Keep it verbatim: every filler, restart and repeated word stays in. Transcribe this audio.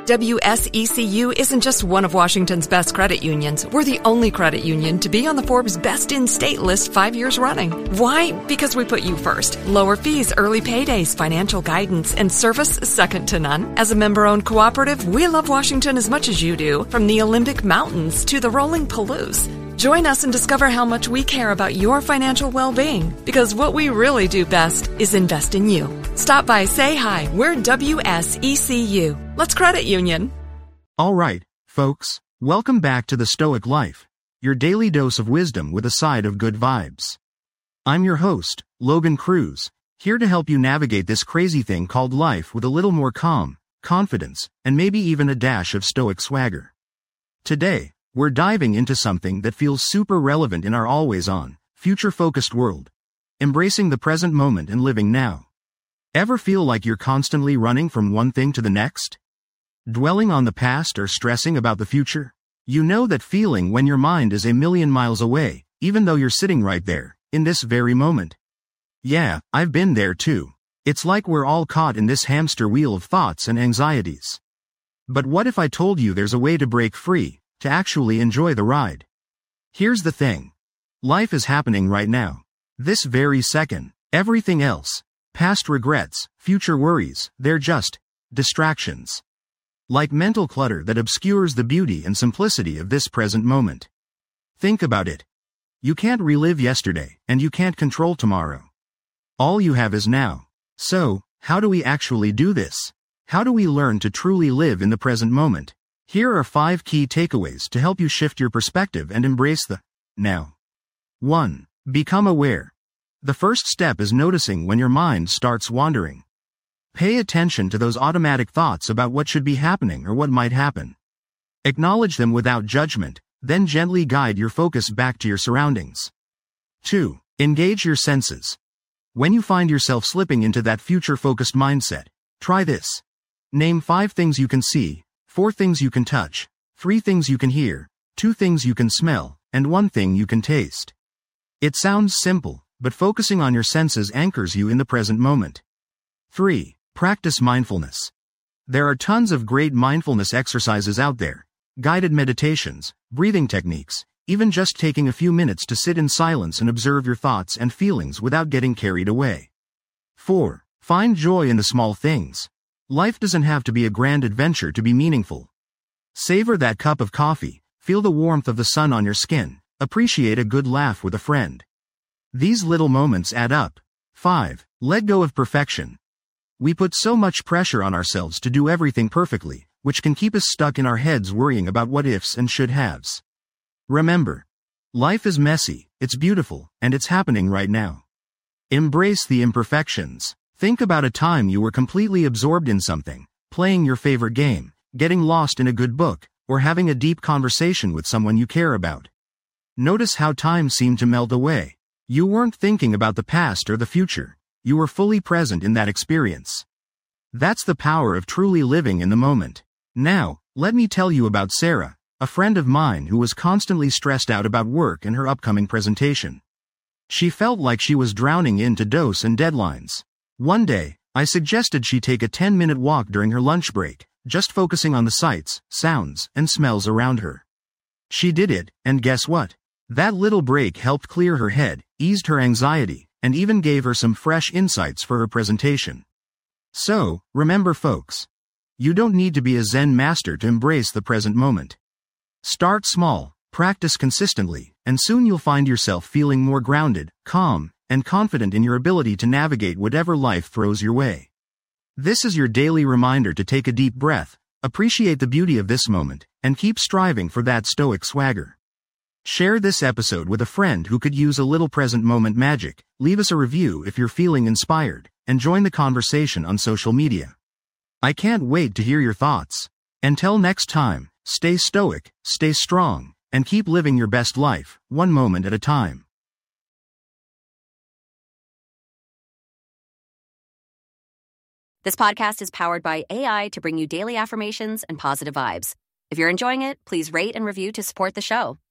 W S E C U isn't just one of Washington's best credit unions. We're the only credit union to be on the Forbes Best in State list five years running. Why? Because we put you first. Lower fees, early paydays, financial guidance, and service second to none. As a member-owned cooperative, we love Washington as much as you do, from the Olympic Mountains to the rolling Palouse. Join us and discover how much we care about your financial well-being, because what we really do best is invest in you. Stop by, say hi. We're W S E C U. Let's credit union. All right, folks, welcome back to The Stoic Life, your daily dose of wisdom with a side of good vibes. I'm your host, Logan Cruz, here to help you navigate this crazy thing called life with a little more calm, confidence, and maybe even a dash of stoic swagger. Today, we're diving into something that feels super relevant in our always-on, future-focused world. Embracing the present moment and living now. Ever feel like you're constantly running from one thing to the next? Dwelling on the past or stressing about the future? You know that feeling when your mind is a million miles away, even though you're sitting right there, in this very moment. Yeah, I've been there too. It's like we're all caught in this hamster wheel of thoughts and anxieties. But what if I told you there's a way to break free? To actually enjoy the ride? Here's the thing. Life is happening right now. This very second. Everything else, past regrets, future worries, they're just distractions. Like mental clutter that obscures the beauty and simplicity of this present moment. Think about it. You can't relive yesterday, and you can't control tomorrow. All you have is now. So, how do we actually do this? How do we learn to truly live in the present moment? Here are five key takeaways to help you shift your perspective and embrace the now. one. Become aware. The first step is noticing when your mind starts wandering. Pay attention to those automatic thoughts about what should be happening or what might happen. Acknowledge them without judgment, then gently guide your focus back to your surroundings. two. Engage your senses. When you find yourself slipping into that future-focused mindset, try this. Name five things you can see, four things you can touch, three things you can hear, two things you can smell, and one thing you can taste. It sounds simple, but focusing on your senses anchors you in the present moment. three. Practice mindfulness. There are tons of great mindfulness exercises out there, guided meditations, breathing techniques, even just taking a few minutes to sit in silence and observe your thoughts and feelings without getting carried away. four. Find joy in the small things. Life doesn't have to be a grand adventure to be meaningful. Savor that cup of coffee, feel the warmth of the sun on your skin, appreciate a good laugh with a friend. These little moments add up. five. Let go of perfection. We put so much pressure on ourselves to do everything perfectly, which can keep us stuck in our heads worrying about what ifs and should haves. Remember, life is messy, it's beautiful, and it's happening right now. Embrace the imperfections. Think about a time you were completely absorbed in something, playing your favorite game, getting lost in a good book, or having a deep conversation with someone you care about. Notice how time seemed to melt away. You weren't thinking about the past or the future. You were fully present in that experience. That's the power of truly living in the moment. Now, let me tell you about Sarah, a friend of mine who was constantly stressed out about work and her upcoming presentation. She felt like she was drowning into dose and deadlines. One day, I suggested she take a ten-minute walk during her lunch break, just focusing on the sights, sounds, and smells around her. She did it, and guess what? That little break helped clear her head, eased her anxiety, and even gave her some fresh insights for her presentation. So, remember folks, you don't need to be a Zen master to embrace the present moment. Start small, practice consistently, and soon you'll find yourself feeling more grounded, calm, and confident in your ability to navigate whatever life throws your way. This is your daily reminder to take a deep breath, appreciate the beauty of this moment, and keep striving for that stoic swagger. Share this episode with a friend who could use a little present moment magic, leave us a review if you're feeling inspired, and join the conversation on social media. I can't wait to hear your thoughts. Until next time, stay stoic, stay strong, and keep living your best life, one moment at a time. This podcast is powered by A I to bring you daily affirmations and positive vibes. If you're enjoying it, please rate and review to support the show.